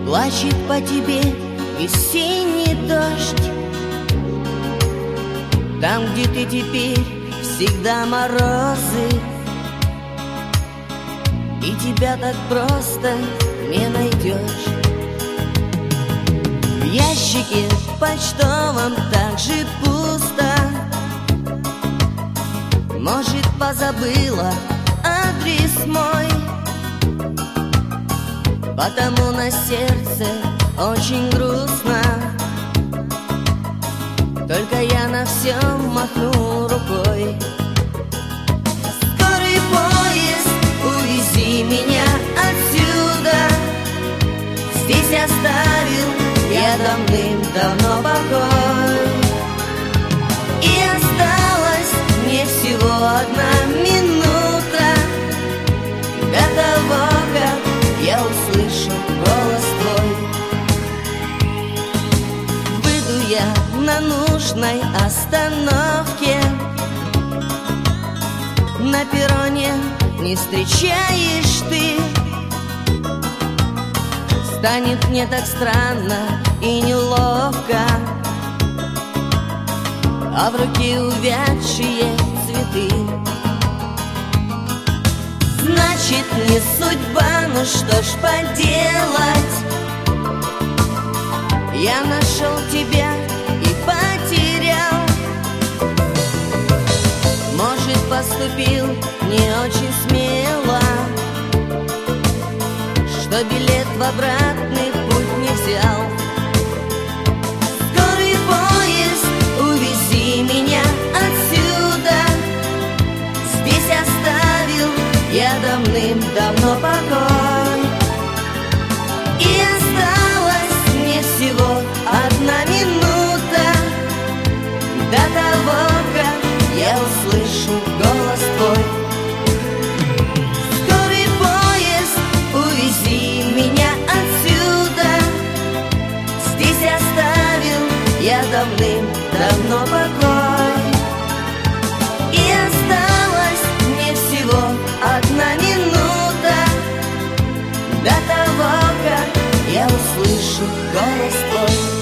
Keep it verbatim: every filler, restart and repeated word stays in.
Плачет по тебе весенний дождь. Там, где ты теперь, всегда морозы, и тебя так просто не найдешь. В ящике почтовом так же пусто. Может, позабыла адрес мой, потому на сердце очень грустно. Только я на все махну рукой. Скорый поезд, увези меня отсюда. Здесь оставил я давным-давно покой. И осталась мне всего одна минута до того, как я услышу голос твой. Выйду я на нужной остановке, на перроне не встречаешь ты. Станет мне так странно и неловко, а в руке увядшие цветы. Значит, не судьба, ну что ж поделать. Я нашел тебя и потерял. Может, поступил не очень смело, что билет в обратный путь не взял. Скорый поезд, увези меня отсюда. Здесь оставил я давным-давно покой. И осталась мне всего одна минута до того, как я услышу голос твой. Скорый поезд, увези меня отсюда. Здесь оставил я давным-давно покой. И осталась мне всего одна минута до того, как я услышу голос твой.